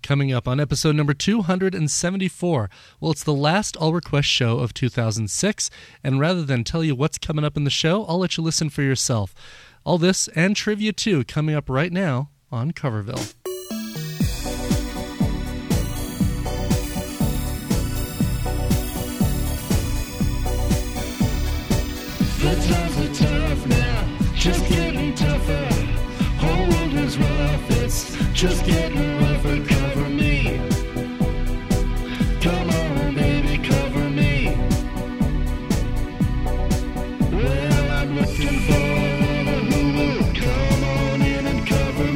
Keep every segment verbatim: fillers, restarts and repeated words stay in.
Coming up on episode number two hundred seventy-four. Well, it's the last All Request show of two thousand six, and rather than tell you what's coming up in the show, I'll let you listen for yourself. All this and trivia too coming up right now on Coverville. The times are tough now, just getting tougher. Whole world is rough, it's just getting rougher. Cover me. Come on, baby, cover me. Well, I'm looking for who will come on in and cover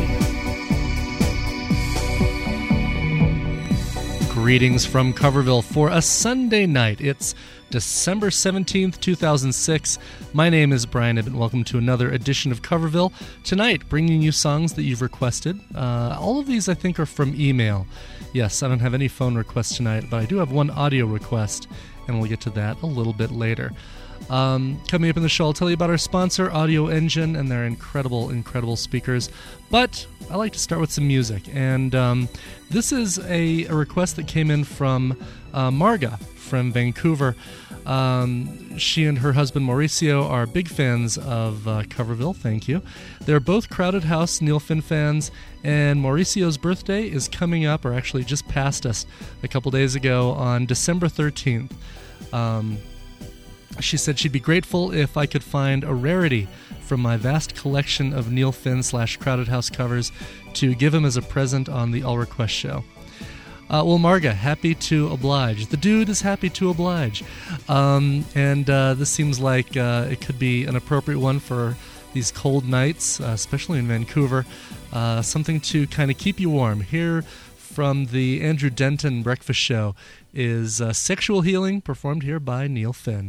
me. Greetings from Coverville for a Sunday night. It's December seventeenth, two thousand six. My name is Brian Ibbott. Welcome to another edition of Coverville. Tonight, bringing you songs that you've requested. Uh, all of these, I think, are from email. Yes, I don't have any phone requests tonight, but I do have one audio request, and we'll get to that a little bit later. Um, coming up in the show, I'll tell you about our sponsor, Audio Engine, and their incredible, incredible speakers. But I like to start with some music, and um, this is a, a request that came in from uh, Marga from Vancouver. Um, she and her husband Mauricio are big fans of uh, Coverville. Thank you. They're both Crowded House Neil Finn fans, and Mauricio's birthday is coming up, or actually just passed us a couple days ago on December thirteenth. Um, she said she'd be grateful if I could find a rarity from my vast collection of Neil Finn slash Crowded House covers to give him as a present on the All Request show. Uh, well, Marga, happy to oblige. The dude is happy to oblige. Um, and uh, this seems like uh, it could be an appropriate one for these cold nights, uh, especially in Vancouver. Uh, something to kind of keep you warm. Here from the Andrew Denton Breakfast Show is uh, Sexual Healing, performed here by Neil Finn.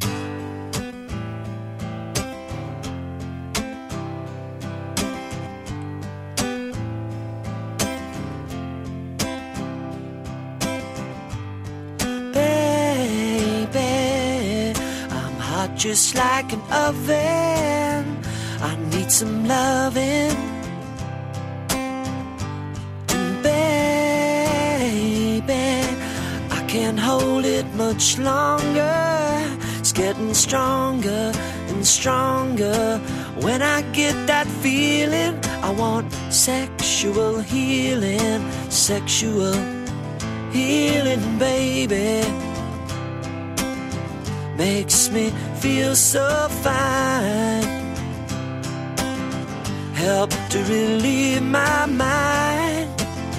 Just like an oven, I need some loving. And baby, I can't hold it much longer. It's getting stronger and stronger. When I get that feeling, I want sexual healing, sexual healing, baby. Makes me feel so fine. Help to relieve my mind.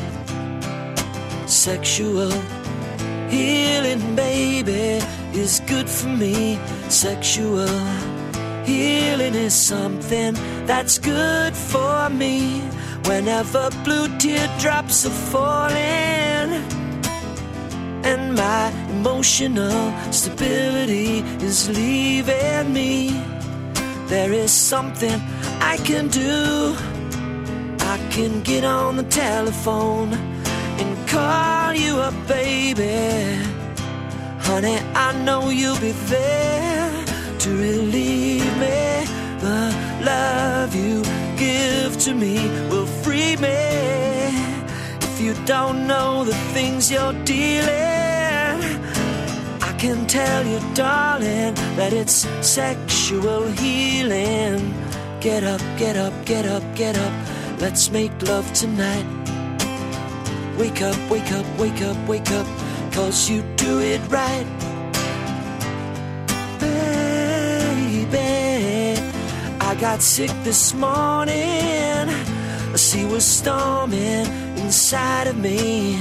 Sexual healing, baby, is good for me. Sexual healing is something that's good for me. Whenever blue teardrops are falling and my emotional stability is leaving me, there is something I can do. I can get on the telephone and call you up, baby. Honey, I know you'll be there to relieve me. The love you give to me will free me. If you don't know the things you're dealing, I can tell you, darling, that it's sexual healing. Get up, get up, get up, get up. Let's make love tonight. Wake up, wake up, wake up, wake up, 'cause you do it right. Baby, I got sick this morning. The sea was storming inside of me.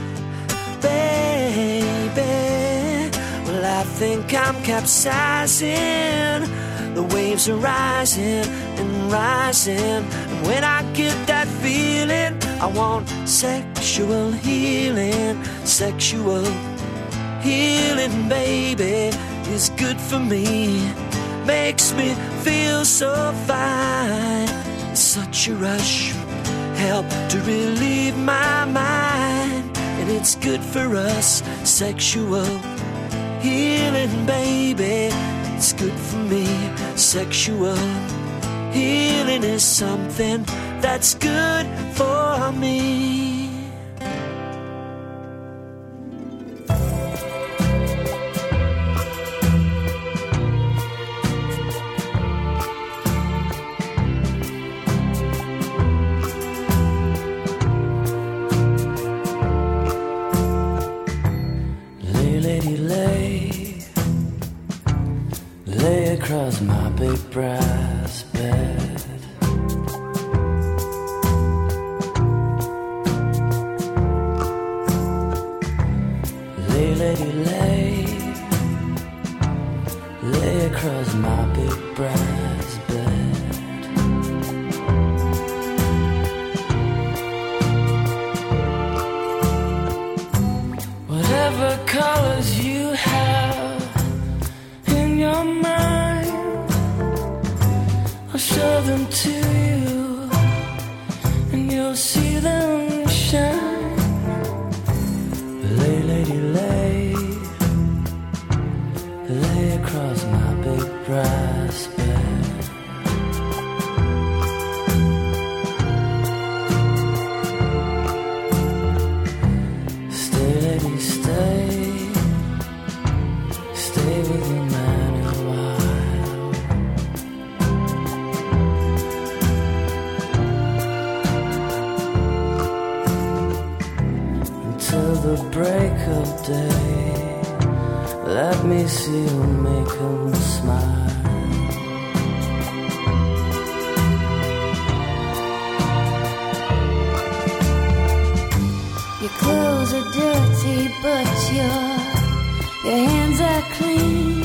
Baby, well, I think I'm capsizing. The waves are rising and rising. And when I get that feeling, I want sexual healing. Sexual healing, baby, is good for me. Makes me feel so fine. It's such a rush. Help to relieve my mind. And it's good for us. Sexual healing, baby, it's good for me. Sexual healing is something that's good for me. lady, lay, lay across my big brass bed. Whatever colors you have in your mind, I'll show them to you, and you'll see them shine. Lay, lady, lay, lay across my big brass bed. Stay, lady, stay, stay with your man a while. Until the break of day, let me see you make him smile. Your clothes are dirty, but your, your hands are clean.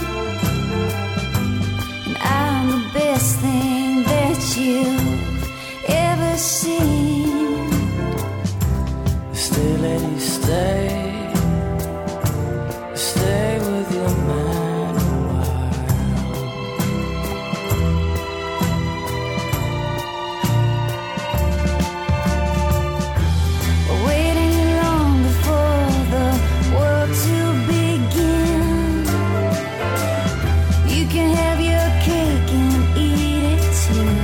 And I'm the best thing that you've ever seen. Stay, lady, stay, stay with your man a while. Waiting long before the world to begin. You can have your cake and eat it too.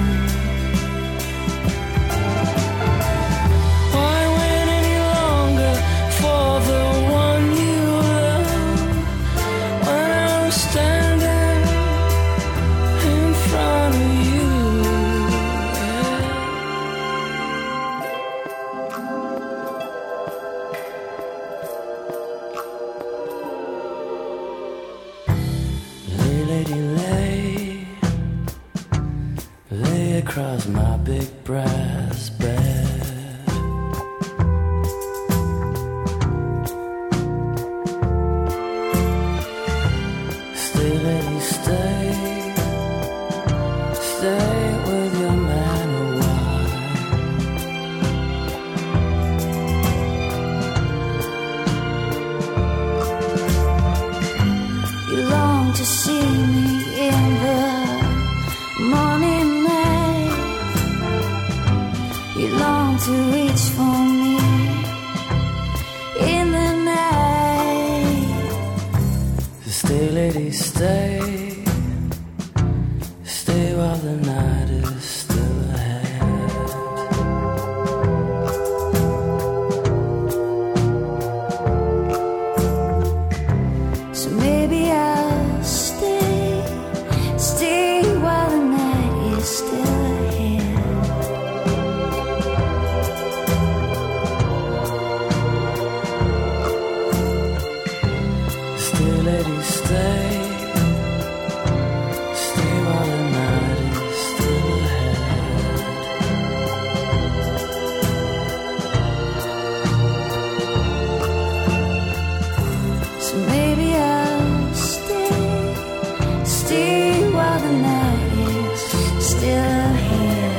Why wait any longer for the one you love when I'm standing in front of you? Lay, lady, lay, lay across my big brass bed. Stay, lady, stay, stay with your man a while. You long to see me in the morning light. You long to reach for me in the night. Stay, lady, stay, stay while the night is still ahead. So maybe I'll stay, stay while the night is still ahead. Stay, lady, stay, stay while the night is still ahead. So maybe I'll stay, stay while the night is still ahead.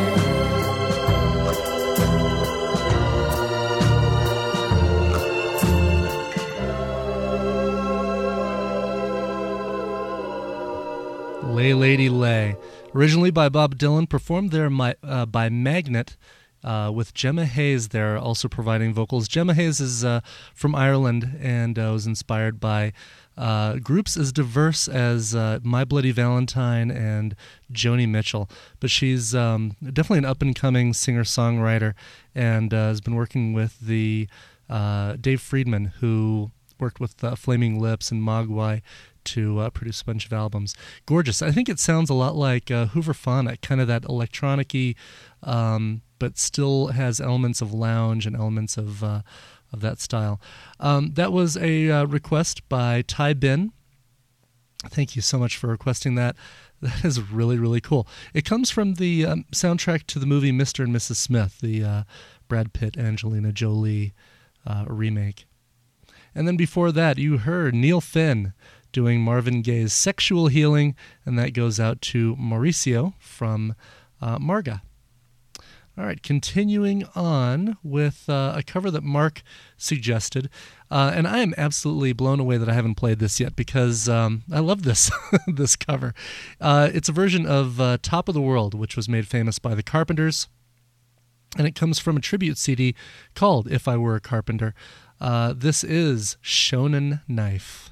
Lay Lady Lay, originally by Bob Dylan, performed there my, uh, by Magnet, uh, with Gemma Hayes there also providing vocals. Gemma Hayes is uh, from Ireland and uh, was inspired by uh, groups as diverse as uh, My Bloody Valentine and Joni Mitchell. But she's um, definitely an up-and-coming singer-songwriter and uh, has been working with the uh, Dave Friedman, who worked with uh, Flaming Lips and Mogwai to uh, produce a bunch of albums. Gorgeous. I think it sounds a lot like uh, Hooverphonic, kind of that electronic-y, um, but still has elements of lounge and elements of uh, of that style. Um, that was a uh, request by Ty Bin. Thank you so much for requesting that. That is really, really cool. It comes from the um, soundtrack to the movie Mister and Missus Smith, the uh, Brad Pitt, Angelina Jolie uh, remake. And then before that, you heard Neil Finn doing Marvin Gaye's Sexual Healing, and that goes out to Mauricio from uh, Marga. All right, continuing on with uh, a cover that Mark suggested. Uh, and I am absolutely blown away that I haven't played this yet because um, I love this this cover. Uh, it's a version of uh, Top of the World, which was made famous by the Carpenters. And it comes from a tribute C D called If I Were a Carpenter. Uh, this is Shonen Knife.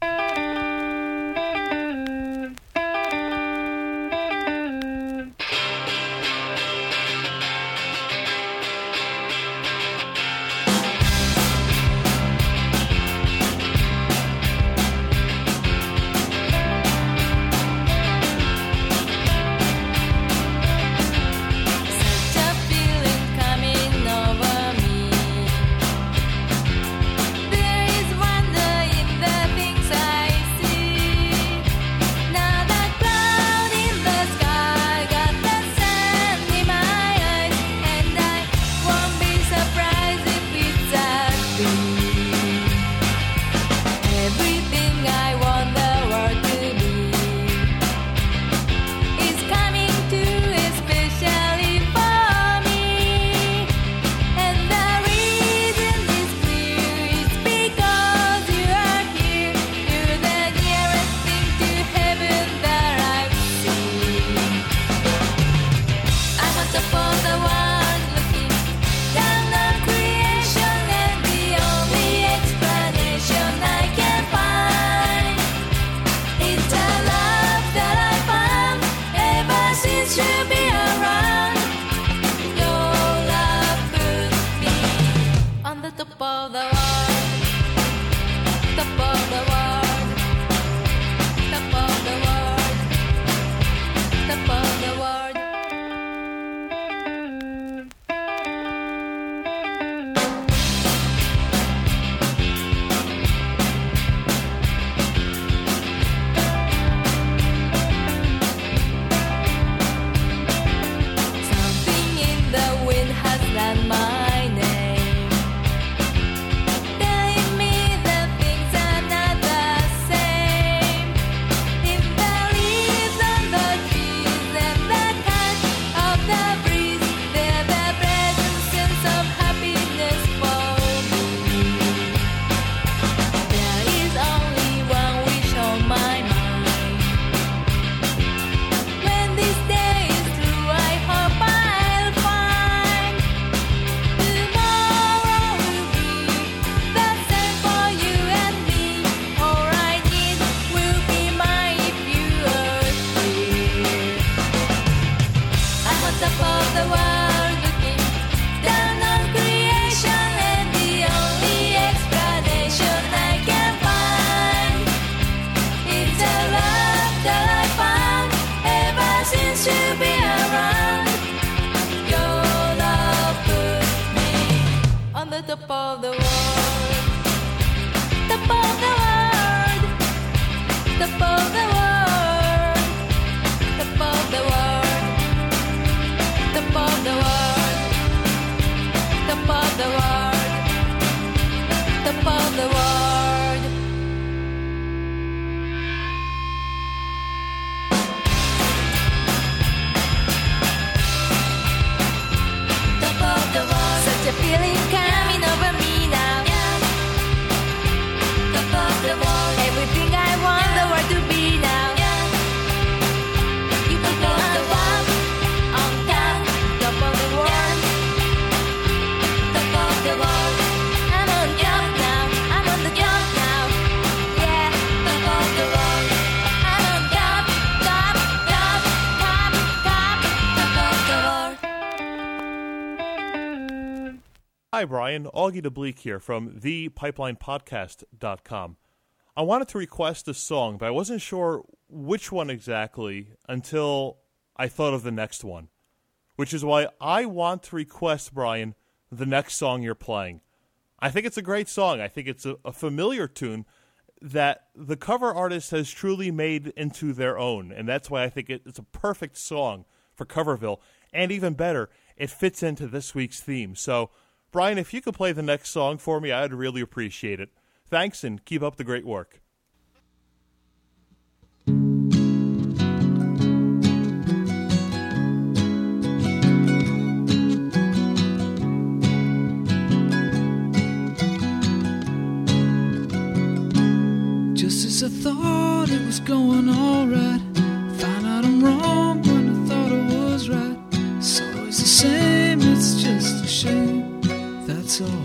Hi, Brian. Augie DeBleek here from the pipeline podcast dot com. I wanted to request a song, but I wasn't sure which one exactly until I thought of the next one, which is why I want to request, Brian, the next song you're playing. I think it's a great song. I think it's a, a familiar tune that the cover artist has truly made into their own, and that's why I think it, it's a perfect song for Coverville, and even better, it fits into this week's theme. So, Brian, if you could play the next song for me, I'd really appreciate it. Thanks, and keep up the great work. Just as I thought it was going all right, find out I'm wrong when I thought I was right. It's always the same, it's just a shame, that's all.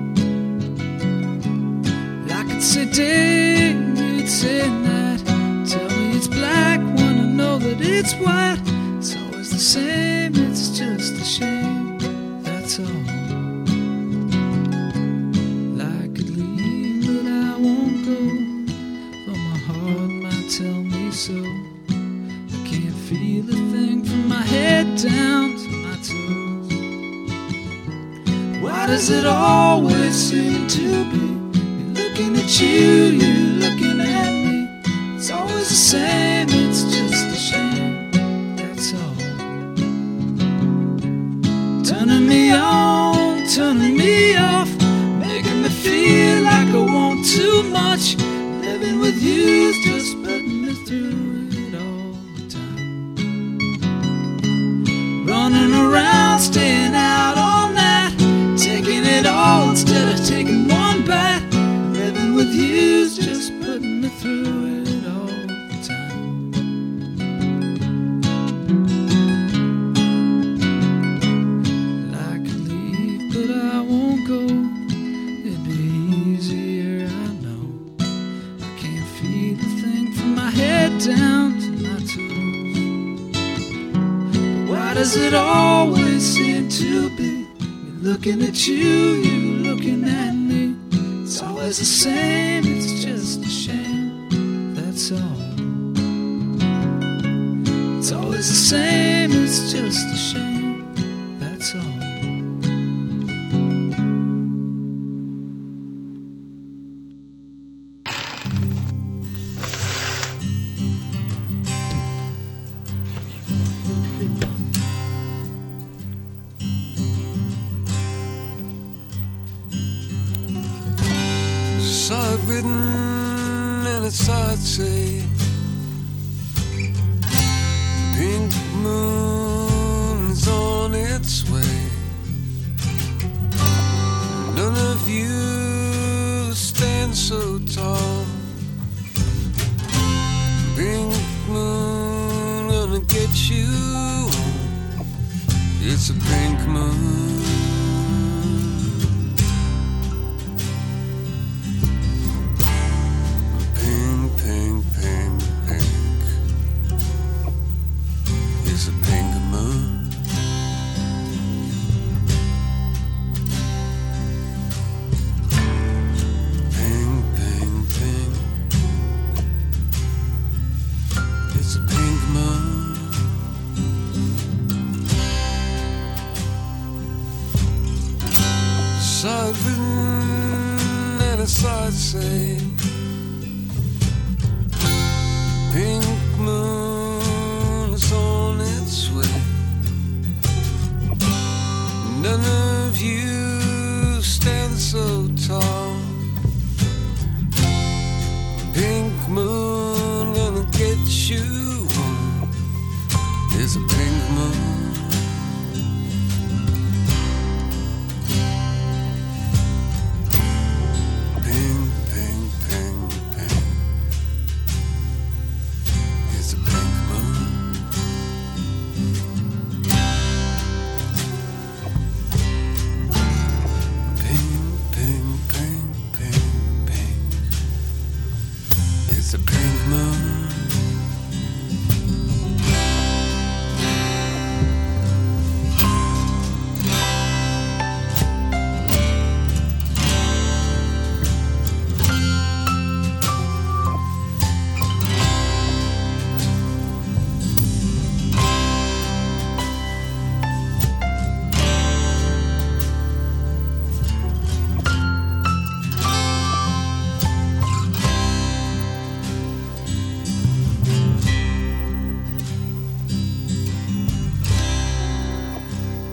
I could say day, you'd say night. Tell me it's black when I know that it's white. It's always the same, it's just a shame, that's all. I could leave, but I won't go. Tell me so. I can't feel a thing from my head down to my toes. Why does it always seem to be me looking at you, you looking at me? It's always the same, it's just a shame, that's all. Turning me on, turning me off, making me feel like I want too much. Living with you is just putting me through it all the time. Running around, staying out all night, taking it all instead of taking one bite. Living with you is just putting me through it all the time. I could leave, but I won't go. It'd be easier, I know. Feel the thing from my head down to my toes. But why does it always seem to be me looking at you, you looking at me? It's always the same, it's just a shame, that's all. It's always the same, it's just a shame, that's all. Saw it written and it saw it say, pink moon's on its way. None of you stand so tall. Pink moon gonna get you. It's a pink moon. Saw it written and I saw it say, pink moon is on its way. None of you stand so tall. Pink moon gonna get you. It's a pink moon.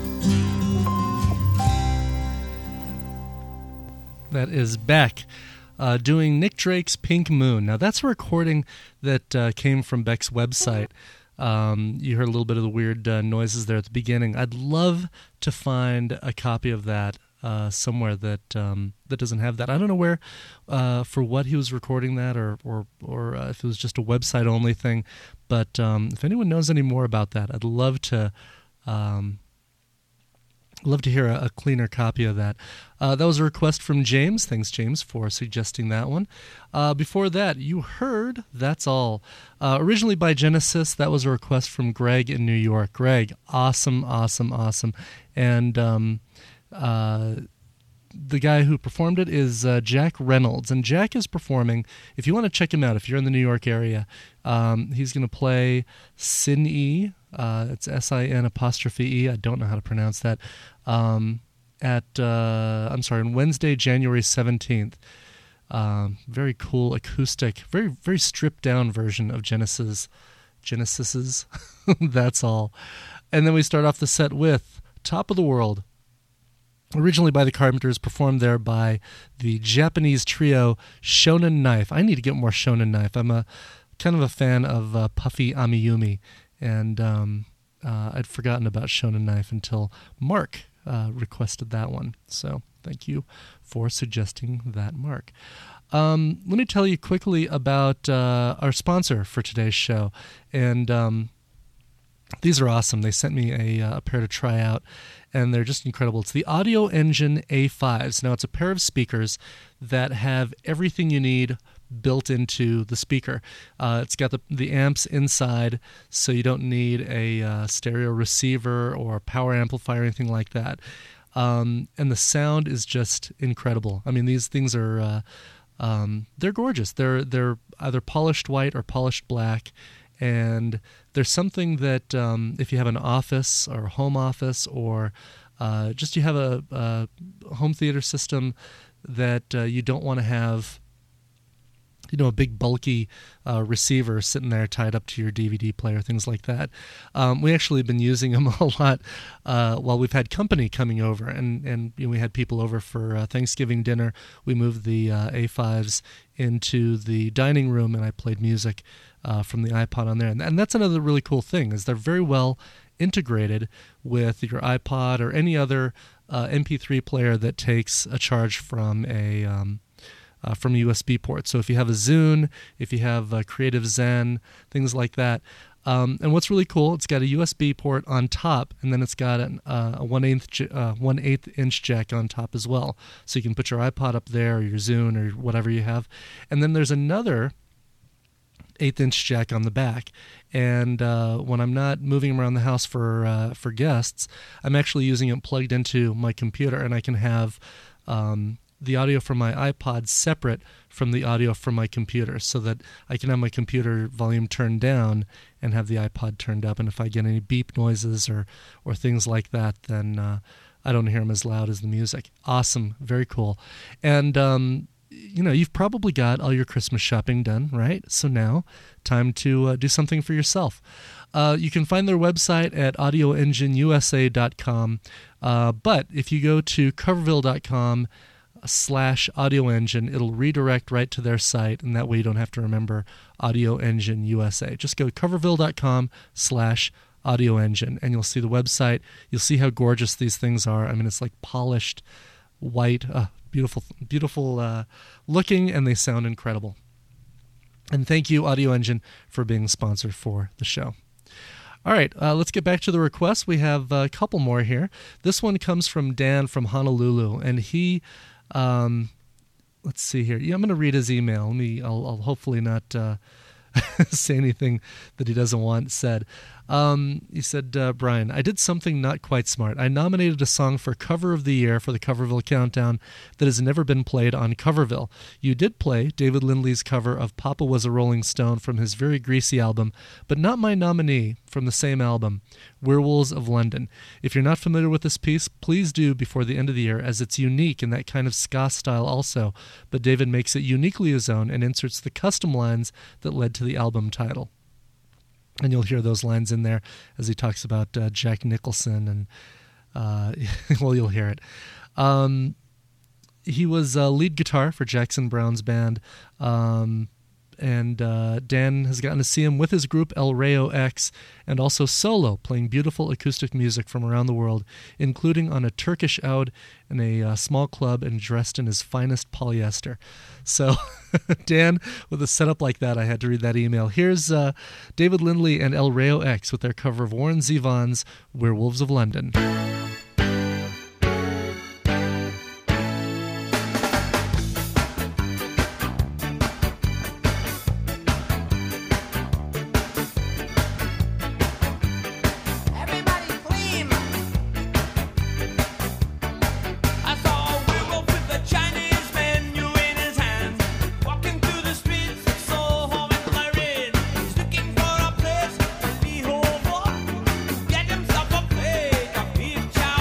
That is Beck. uh, doing Nick Drake's Pink Moon. Now, that's a recording that uh, came from Beck's website. Um, you heard a little bit of the weird uh, noises there at the beginning. I'd love to find a copy of that uh, somewhere that um, that doesn't have that. I don't know where, uh, for what he was recording that, or or or uh, if it was just a website only thing. But um, if anyone knows any more about that, I'd love to. Um, Love to hear a, a cleaner copy of that. Uh, that was a request from James. Thanks, James, for suggesting that one. Uh, before that, you heard That's All. Uh, originally by Genesis, that was a request from Greg in New York. Greg, awesome, awesome, awesome. And um, uh, the guy who performed it is uh, Jack Reynolds. And Jack is performing, if you want to check him out, if you're in the New York area, um, he's going to play Sin E. Uh, it's S I N apostrophe E. I don't know how to pronounce that. Um, at, uh, I'm sorry, on Wednesday, January seventeenth. Um, very cool acoustic, very, very stripped down version of Genesis. Genesis's. That's All. And then we start off the set with Top of the World. Originally by the Carpenters, performed there by the Japanese trio Shonen Knife. I need to get more Shonen Knife. I'm a kind of a fan of uh, Puffy Amiyumi. And um, uh, I'd forgotten about Shonen Knife until Mark uh, requested that one. So thank you for suggesting that, Mark. Um, let me tell you quickly about uh, our sponsor for today's show. And um, these are awesome. They sent me a, a pair to try out, and they're just incredible. It's the Audio Engine A fives. Now, it's a pair of speakers that have everything you need built into the speaker. Uh, it's got the, the amps inside, so you don't need a uh, stereo receiver or power amplifier or anything like that. Um, and the sound is just incredible. I mean, these things are uh, um, they're gorgeous. They're they're either polished white or polished black, and there's something that um, if you have an office or a home office, or uh, just you have a, a home theater system that uh, you don't want to have, you know, a big bulky uh, receiver sitting there tied up to your D V D player, things like that. Um, we actually have been using them a lot uh, while we've had company coming over, and, and you know, we had people over for uh, Thanksgiving dinner. We moved the uh, A fives into the dining room, and I played music uh, from the iPod on there. And, and that's another really cool thing, is they're very well integrated with your iPod or any other uh, M P three player that takes a charge from a... Um, Uh, from a U S B port. So if you have a Zune, if you have a Creative Zen, things like that. Um, and what's really cool, it's got a U S B port on top, and then it's got an, uh, a one-eighth uh, one-eighth inch jack on top as well. So you can put your iPod up there, or your Zune, or whatever you have. And then there's another eighth inch jack on the back. And uh, when I'm not moving around the house for uh, for guests, I'm actually using it plugged into my computer, and I can have Um, the audio from my iPod separate from the audio from my computer, so that I can have my computer volume turned down and have the iPod turned up. And if I get any beep noises or, or things like that, then uh, I don't hear them as loud as the music. Awesome. Very cool. And, um, you know, you've probably got all your Christmas shopping done, right? So now, time to uh, do something for yourself. Uh, you can find their website at audio engine u s a dot com. Uh, but if you go to coverville dot com slash audio engine, it'll redirect right to their site, and that way you don't have to remember Audio Engine U S A. Just go to coverville dot com slash audio engine, and you'll see the website. You'll see how gorgeous these things are. I mean, it's like polished white, uh, beautiful, beautiful uh, looking, and they sound incredible. And thank you, Audio Engine, for being a sponsor for the show. All right, uh, let's get back to the requests. We have a couple more here. This one comes from Dan from Honolulu, and he Um, let's see here. Yeah, I'm going to read his email. Let me, I'll, I'll hopefully not uh, say anything that he doesn't want said. Um, he said, uh, Brian, I did something not quite smart. I nominated a song for Cover of the Year for the Coverville Countdown that has never been played on Coverville. You did play David Lindley's cover of Papa Was a Rolling Stone from his Very Greasy album, but not my nominee from the same album, Werewolves of London. If you're not familiar with this piece, please do before the end of the year, as it's unique in that kind of ska style also, but David makes it uniquely his own and inserts the custom lines that led to the album title. And you'll hear those lines in there as he talks about uh, Jack Nicholson, and uh, well, you'll hear it. Um, he was uh, lead guitar for Jackson Browne's band. Um, and uh, Dan has gotten to see him with his group El Rayo X, and also solo, playing beautiful acoustic music from around the world, including on a Turkish oud in a uh, small club and dressed in his finest polyester. So, Dan, with a setup like that, I had to read that email. Here's uh, David Lindley and El Rayo X with their cover of Warren Zevon's Werewolves of London. Get himself a plate of beef chow.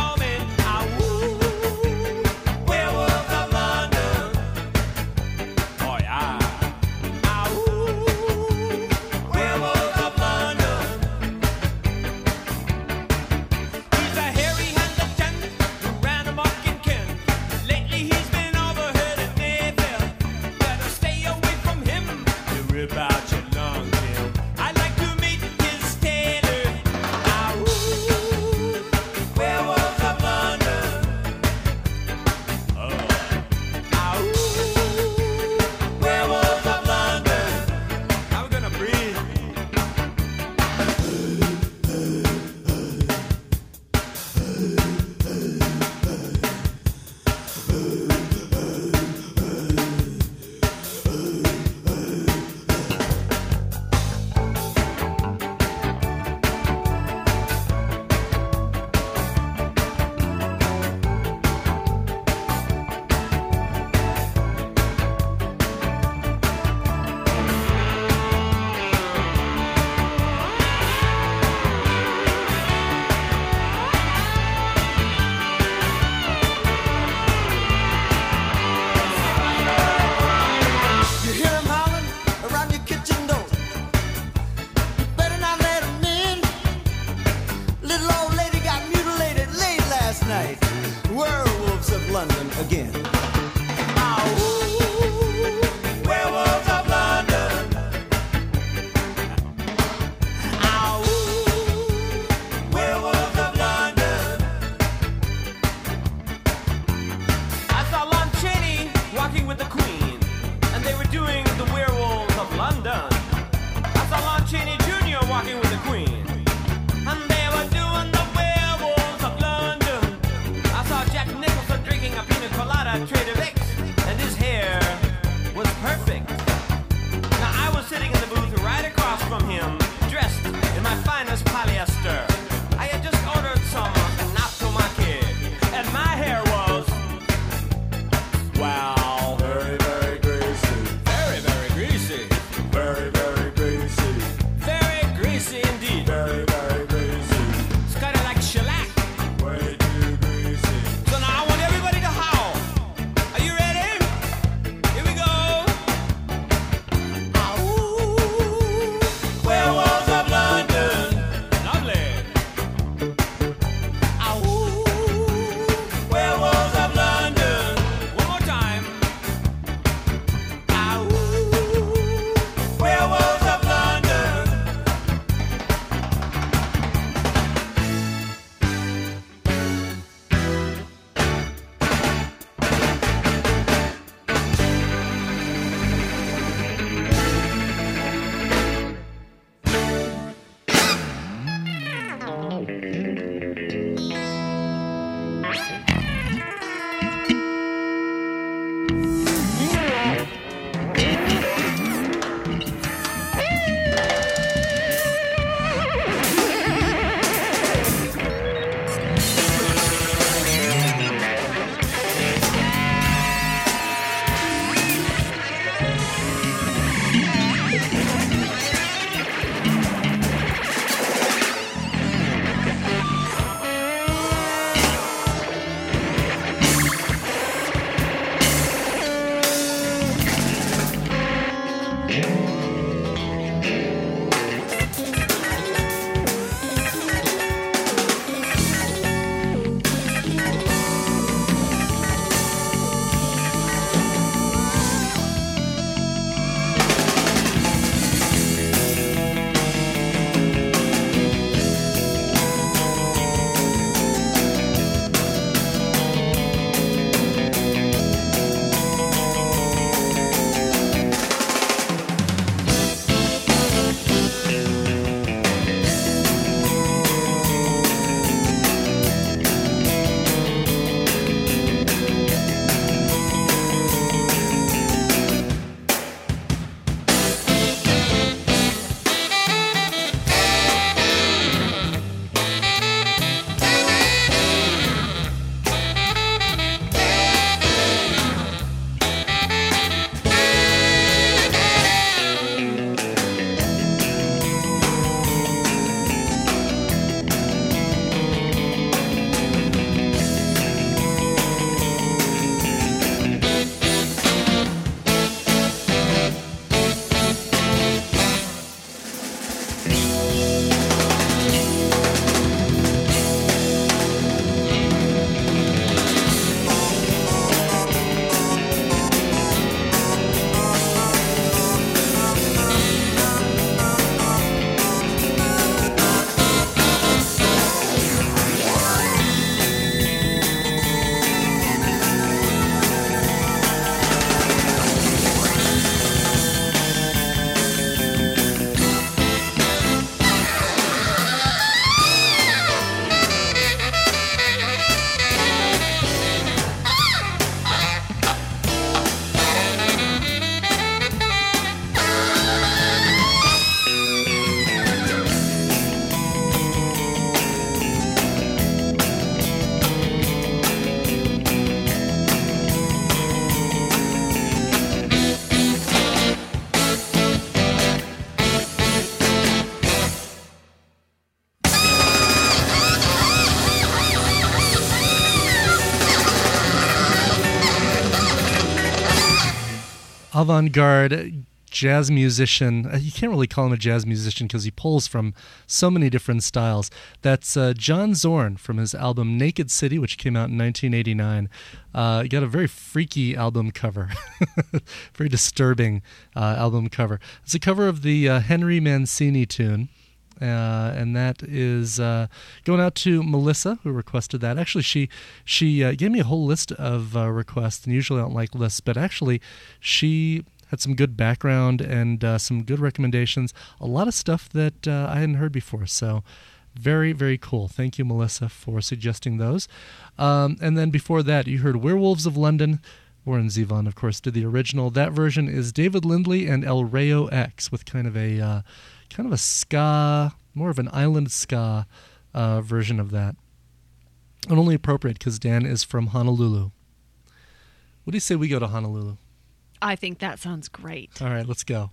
avant-garde jazz musician. Uh, You can't really call him a jazz musician because he pulls from so many different styles. That's uh, John Zorn from his album Naked City, which came out in nineteen eighty-nine. Uh, he got a very freaky album cover, very disturbing uh, album cover. It's a cover of the uh, Henry Mancini tune. Uh, and that is uh, going out to Melissa, who requested that. Actually, she she uh, gave me a whole list of uh, requests, and usually I don't like lists, but actually she had some good background and uh, some good recommendations, a lot of stuff that uh, I hadn't heard before, so very, very cool. Thank you, Melissa, for suggesting those. Um, and then before that, you heard Werewolves of London. Warren Zevon, of course, did the original. That version is David Lindley and El Rayo X with kind of a... Uh, kind of a ska, more of an island ska uh, version of that. And only appropriate because Dan is from Honolulu. What do you say we go to Honolulu? I think that sounds great. All right, let's go.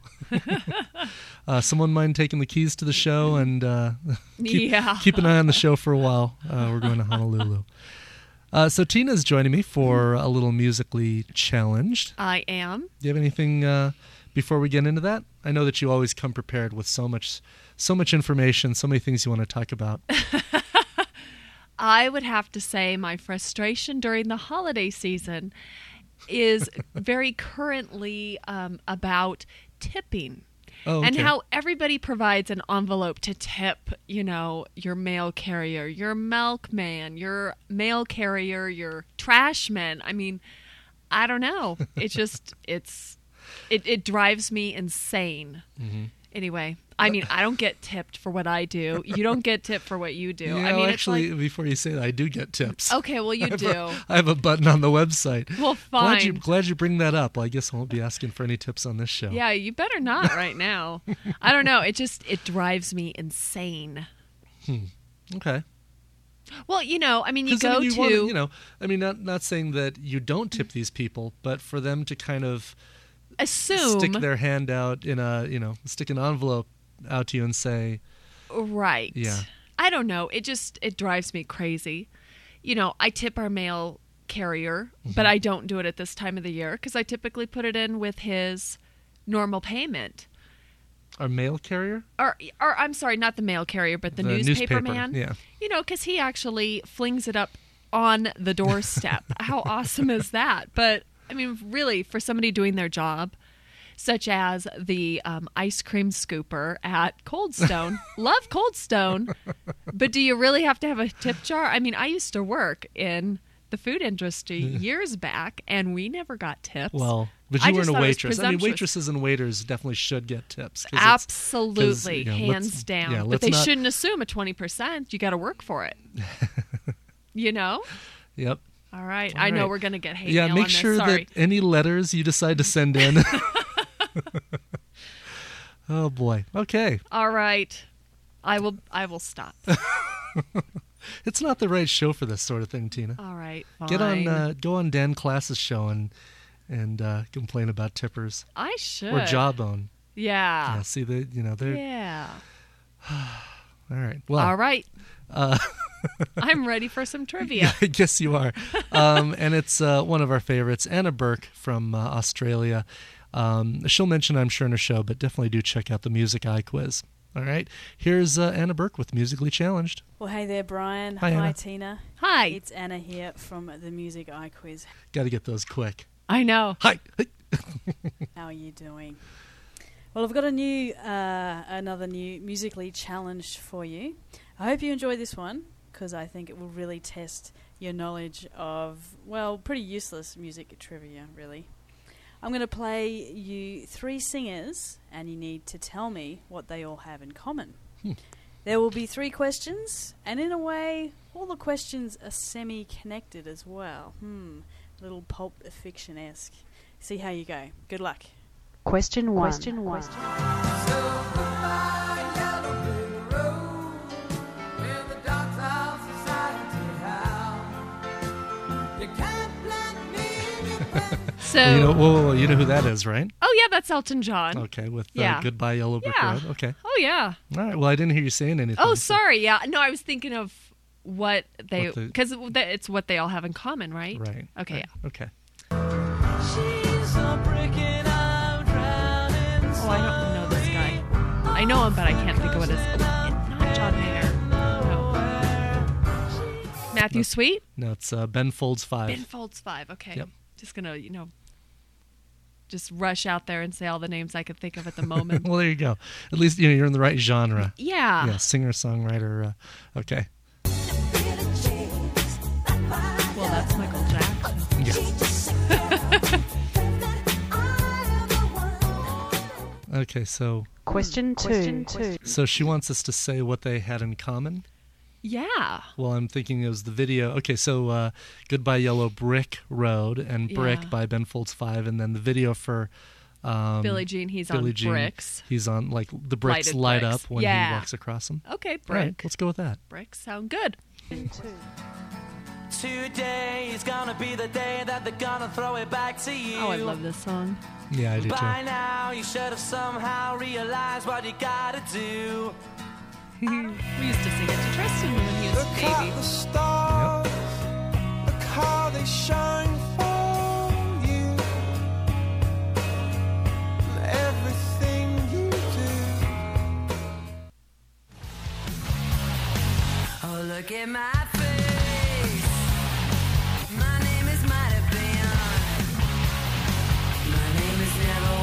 uh, someone mind taking the keys to the show and uh, keep, yeah. keep an eye on the show for a while. Uh, we're going to Honolulu. Uh, so Tina's joining me for a little musically challenged. I am. Do you have anything uh, before we get into that? I know that you always come prepared with so much, so much information, so many things you want to talk about. I would have to say my frustration during the holiday season is very currently um, about tipping. Oh, okay. And how everybody provides an envelope to tip, you know, your mail carrier, your milkman, your mail carrier, your trash man. I mean, I don't know. It's just, it's, it, it drives me insane. Mm-hmm. Anyway, I mean, I don't get tipped for what I do. You don't get tipped for what you do. Yeah, I mean, actually, it's like, before you say that, I do get tips. Okay, well, you I do. A, I have a button on the website. Well, fine. Glad you, glad you bring that up. Well, I guess I won't be asking for any tips on this show. Yeah, you better not right now. I don't know. It just, it drives me insane. Hmm. Okay. Well, you know, I mean, you 'Cause, go I mean, you to... wanna, you know, I mean, not, not saying that you don't tip these people, but for them to kind of assume... stick their hand out in a, you know, stick an envelope out to you and say... Right. Yeah. I don't know. It just, it drives me crazy. You know, I tip our mail carrier, mm-hmm. but I don't do it at this time of the year because I typically put it in with his normal payment. Our mail carrier? Or, or I'm sorry, not the mail carrier, but the, The newspaper, newspaper, man. yeah. You know, because he actually flings it up on the doorstep. How awesome is that? But, I mean, really, for somebody doing their job, such as the um, ice cream scooper at Cold Stone. Love Cold Stone. But do you really have to have a tip jar? I mean, I used to work in the food industry years back, and we never got tips. Well, but you I weren't just a thought it was waitress. I mean, presumptuous. waitresses and waiters definitely should get tips. 'cause it's- Absolutely, 'cause, you know, hands let's- down. yeah, but let's they not- shouldn't assume a twenty percent. You got to work for it. You know? Yep. All right. All I know right. we're going to get hate Yeah, mail make on this. sure Sorry. that any letters you decide to send in... Oh boy. Okay. All right. I will I will stop. It's not the right show for this sort of thing, Tina. All right. Fine. Get on uh, go on Dan Klass's show and and uh, complain about tippers. I should. Or Jawbone. Yeah. Yeah, see the you know, they're Yeah. all right. Well. All right. Uh I'm ready for some trivia. I guess you are. Um, and it's uh, one of our favorites, Anna Burke from uh, Australia. Um, she'll mention, I'm sure, in her show, but definitely do check out the Music Eye Quiz. All right. Here's uh, Anna Burke with Musically Challenged. Well, hey there, Brian. Hi, Hi, Anna. Tina. Hi. It's Anna here from the Music Eye Quiz. Got to get those quick. I know. Hi. Hi. How are you doing? Well, I've got a new, uh, another new Musically Challenged for you. I hope you enjoy this one because I think it will really test your knowledge of, well, pretty useless music trivia, really. I'm going to play you three singers, and you need to tell me what they all have in common. Hmm. There will be three questions, and in a way, all the questions are semi-connected as well. Hmm, little Pulp Fiction-esque. See how you go. Good luck. Question one. Question one. So, you know, whoa, whoa, whoa, you know who that is, right? oh yeah, that's Elton John. Okay, with uh, Yeah. Goodbye Yellow Brick Yeah. Road. Okay. Oh yeah. All right. Well, I didn't hear you saying anything. Oh, so- sorry. Yeah. No, I was thinking of what they What the- because it's what they all have in common, right? Right. Okay. Right. Okay. She's a brick and I I know him, but I can't think of what his. Not John Mayer. No. Matthew Sweet. No, it's uh, Ben Folds Five. Ben Folds Five. Okay. Yep. Just gonna, you know, just rush out there and say all the names I could think of at the moment. Well, there you go. At least you know you're in the right genre. Yeah. Yeah, singer songwriter. Uh, okay. Well, that's Michael Jackson. Yeah. Okay, so Question two. Question two. so she wants us to say what they had in common. Yeah. Well, I'm thinking it was the video. Okay, so uh, Goodbye Yellow Brick Road and Brick Yeah. by Ben Folds Five, and then the video for um, Billie Jean, he's Billie on Jean, bricks. He's on, like, the bricks Lighted light bricks. up when Yeah. he walks across them. Okay, All right, brick. let's go with that. Bricks sound good. Today is gonna be the day that they're gonna throw it back to you. Oh, I love this song. Yeah, I do By too. now, you should have somehow realized what you gotta do. We used to sing it to Tristan when he was a baby. the stars, look how they shine for you. Everything you do. Oh, look at my face. My name is might have been. My name is never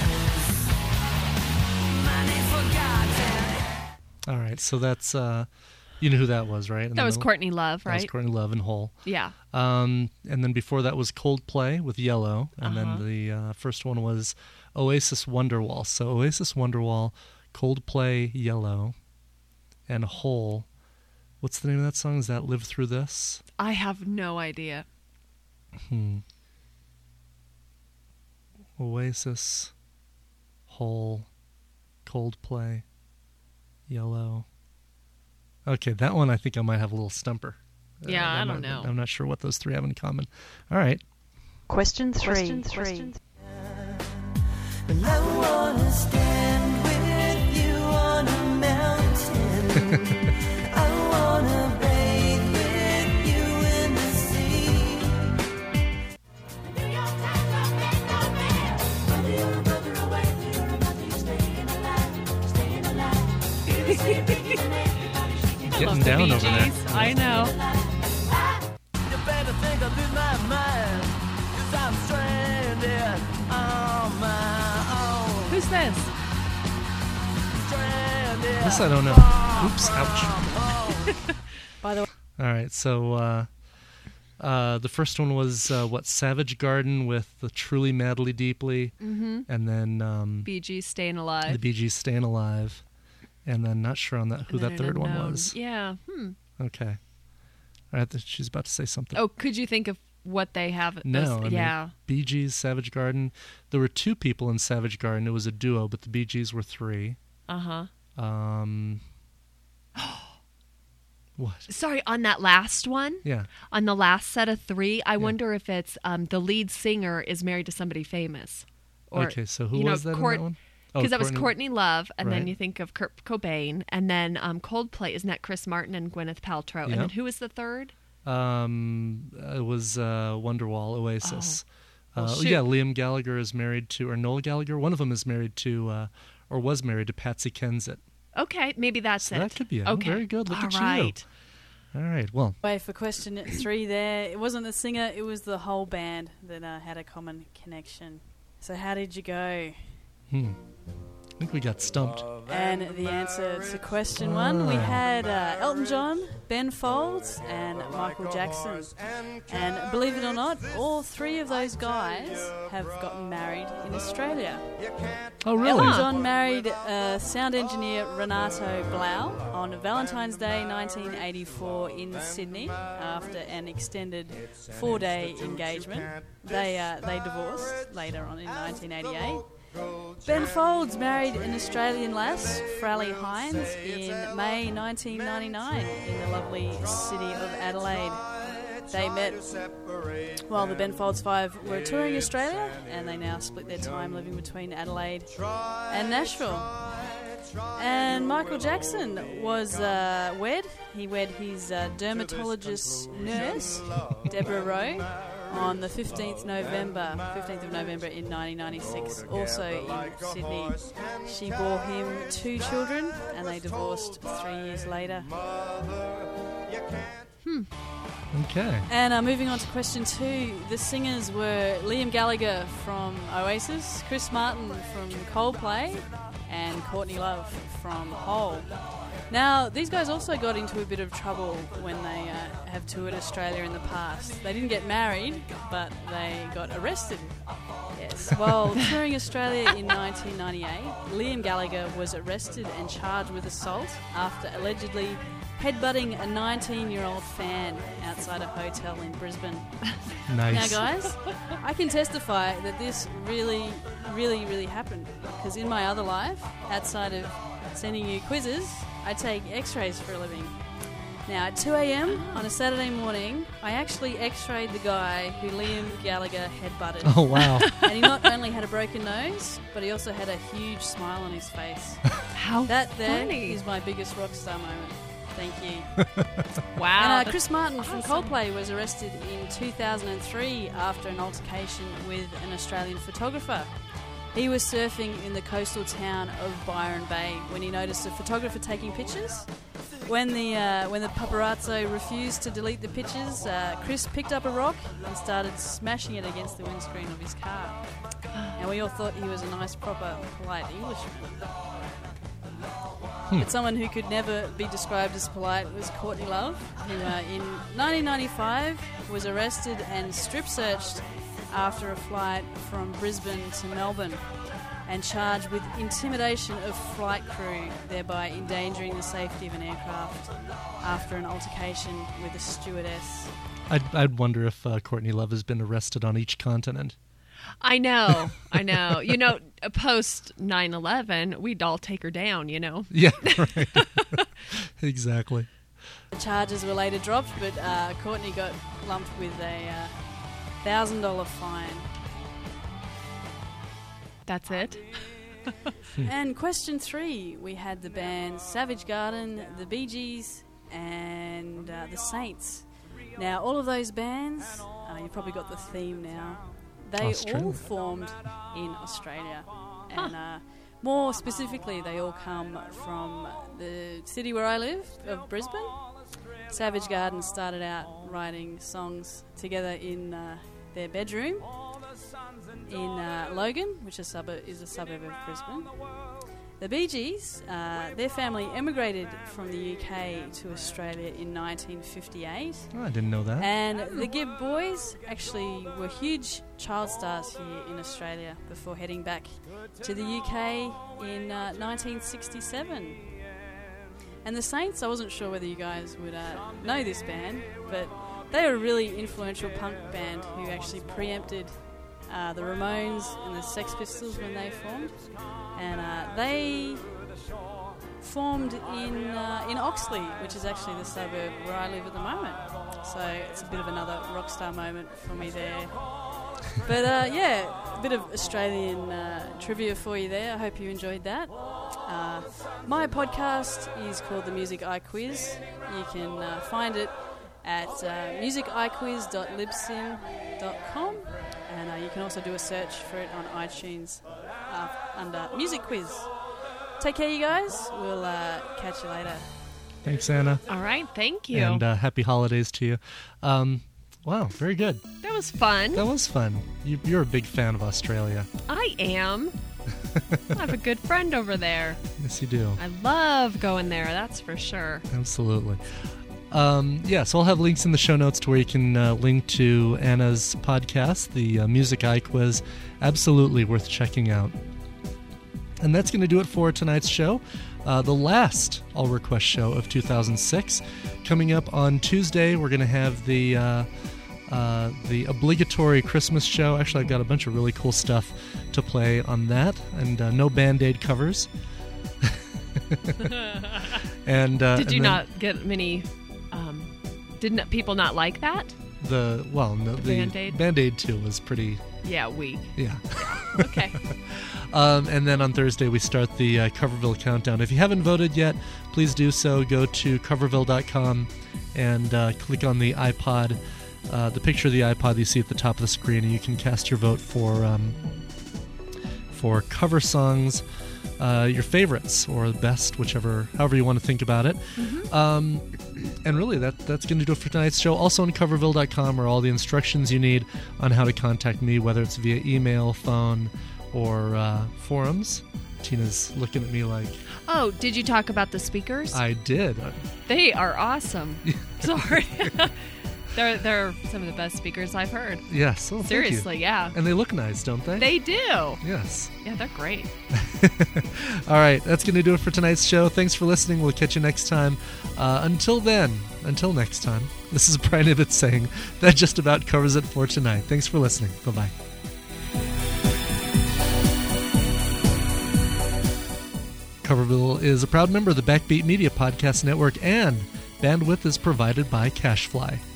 was. My name forgotten. All right, so that's, uh, you know who that was, right? In the That was middle? Courtney Love, That was right? Courtney Love and Hole. Yeah. Um, and then before that was Coldplay with Yellow, and Uh-huh. then the uh, first one was Oasis Wonderwall. So Oasis Wonderwall, Coldplay Yellow, and Hole. What's the name of that song? Is that Live Through This? I have no idea. Hmm. Oasis, Hole, Coldplay, Yellow. Okay, that one I think I might have a little stumper. Yeah, I I'm don't not- know. I'm not sure what those three have in common. All right. Question three. Question three. Well, I wanna stand with you on a mountain. I wanna bathe with you in the sea. Getting down over there. I know. You better think I lose my mind, 'cause I'm stranded on my own. Who's this? Stranded. This I don't know. Oops, ouch. By the way, All right, so uh, uh, the first one was uh, what Savage Garden with the Truly Madly Deeply, Mm-hmm. and then um, Bee Gees Staying Alive. the Bee Gees Staying Alive, and then not sure on that who And that then third one Unknown. was. Yeah. Hmm. Okay, all right, th- she's about to say something. Oh, could you think of what they have? no, those- I mean, yeah. Bee Gees, Savage Garden. There were two people in Savage Garden. It was a duo, but the Bee Gees were three. Uh huh. Um, what? Sorry, on that last one, Yeah. on the last set of three, I wonder if it's um, the lead singer is married to somebody famous. Or, okay, so who you know, was that Court- in that one? Oh, Because that was Courtney Love, and then Right. you think of Kurt Cobain, and then um, Coldplay, isn't that Chris Martin and Gwyneth Paltrow? And Yep. then who was the third? Um, it was uh, Wonderwall, Oasis. Oh. Well, uh, shoot. yeah, Liam Gallagher is married to, or Noel Gallagher. One of them is married to, uh, or was married to Patsy Kensit. Okay, maybe that's So it. that could be it. Okay. Very good. Look All at you. right. All right. Well, wait for question three there. It wasn't the singer, it was the whole band that uh, had a common connection. So how did you go? hmm. I think we got stumped. And the answer to question one, we Ah. had uh, Elton John, Ben Folds, and Michael Jackson. And believe it or not, all three of those guys have gotten married in Australia. Oh, really? Elton John married uh, sound engineer Renato Blau on Valentine's Day nineteen eighty-four in Sydney after an extended four-day engagement. They uh, they divorced later on in nineteen eighty-eight. Ben Folds married an Australian lass, Frally Hines, in May nineteen ninety-nine in the lovely city of Adelaide. They met while the Ben Folds Five were touring Australia, and they now split their time living between Adelaide and Nashville. And Michael Jackson was uh, wed. He wed his uh, dermatologist nurse, Deborah Rowe. on the fifteenth of November, fifteenth of November in nineteen ninety-six, also in Sydney. She bore him two children and they divorced three years later. Hmm. Okay. And uh, moving on to question two, the singers were Liam Gallagher from Oasis, Chris Martin from Coldplay, and Courtney Love from Hole. Now, these guys also got into a bit of trouble when they uh, have toured Australia in the past. They didn't get married, but they got arrested. Yes. While touring Australia in nineteen ninety-eight, Liam Gallagher was arrested and charged with assault after allegedly headbutting a nineteen-year-old fan outside a hotel in Brisbane. Nice. Now, guys, I can testify that this really, really, really happened. Because in my other life, outside of sending you quizzes, I take x-rays for a living. Now, at two a.m. on a Saturday morning, I actually x-rayed the guy who Liam Gallagher headbutted. Oh, wow. And he not only had a broken nose, but he also had a huge smile on his face. How That there funny. is my biggest rock star moment. Thank you. Wow. And uh, that's Chris Martin from awesome. Coldplay was arrested in two thousand three after an altercation with an Australian photographer. He was surfing in the coastal town of Byron Bay when he noticed a photographer taking pictures. When the uh, when the paparazzo refused to delete the pictures, uh, Chris picked up a rock and started smashing it against the windscreen of his car. And we all thought he was a nice, proper, polite Englishman. But someone who could never be described as polite was Courtney Love, who uh, in nineteen ninety-five was arrested and strip-searched after a flight from Brisbane to Melbourne and charged with intimidation of flight crew, thereby endangering the safety of an aircraft after an altercation with a stewardess. I'd, I'd wonder if uh, Courtney Love has been arrested on each continent. I know, I know. You know, post nine eleven, we'd all take her down, you know. Yeah, right. Exactly. The charges were later dropped, but uh, Courtney got lumped with a uh, one thousand dollars fine. That's it. And question three, we had the bands Savage Garden, the Bee Gees, and uh, the Saints. Now, all of those bands, uh, you've probably got the theme now, they Australia. all formed in Australia. And uh, more specifically, they all come from the city where I live, of Brisbane. Savage Garden started out writing songs together in uh, their bedroom in uh, Logan, which is a, suburb, is a suburb of Brisbane. The Bee Gees, uh, their family emigrated from the U K to Australia in nineteen fifty-eight. Oh, I didn't know that. And the Gibb Boys actually were huge child stars here in Australia before heading back to the U K in uh, nineteen sixty-seven. And the Saints, I wasn't sure whether you guys would uh, know this band, but they were a really influential punk band who actually preempted uh, the Ramones and the Sex Pistols when they formed. And uh, they formed in uh, in Oxley, which is actually the suburb where I live at the moment. So it's a bit of another rock star moment for me there. But uh, yeah, a bit of Australian uh, trivia for you there. I hope you enjoyed that. Uh, my podcast is called The Music I Quiz. You can uh, find it at uh, music i quiz dot libsyn dot com, and uh, you can also do a search for it on iTunes uh, under Music Quiz. Take care, you guys. We'll uh, catch you later. Thanks, Anna. All right, thank you. And uh, happy holidays to you. Um, wow, very good. that was fun. That was fun. You, you're a big fan of Australia. I am. I have a good friend over there. Yes, you do. I love going there, that's for sure. Absolutely. Um, yeah, so I'll have links in the show notes to where you can uh, link to Anna's podcast, the uh, Music I Quiz. Absolutely worth checking out. And that's going to do it for tonight's show. Uh, the last All Request show of two thousand six. Coming up on Tuesday, we're going to have the uh, uh, the obligatory Christmas show. Actually, I've got a bunch of really cool stuff to play on that, and uh, no Band-Aid covers. and uh, Did and you then not get many... Um, didn't people not like that? The well, no, the Band-Aid? Band-Aid two was pretty. Yeah, weak. Yeah. Okay. Um, and then on Thursday, we start the uh, Coverville Countdown. If you haven't voted yet, please do so. Go to coverville dot com and uh, click on the iPod uh, the picture of the iPod you see at the top of the screen, and you can cast your vote for um, for cover songs, uh, your favorites or the best, whichever, however you want to think about it. Mm-hmm. Um, and really, that that's going to do it for tonight's show. Also on coverville dot com are all the instructions you need on how to contact me, whether it's via email, phone, or uh, forums. Tina's looking at me like... Oh, did you talk about the speakers? I did. They are awesome. Sorry. they're they're some of the best speakers I've heard. Yes. Oh, thank you. Seriously, yeah. And they look nice, don't they? They do. Yes. Yeah, they're great. All right, that's going to do it for tonight's show. Thanks for listening. We'll catch you next time. Uh, until then, until next time, this is Brian Ibbett saying that just about covers it for tonight. Thanks for listening. Bye-bye. Coverville is a proud member of the Backbeat Media Podcast Network, and bandwidth is provided by Cashfly.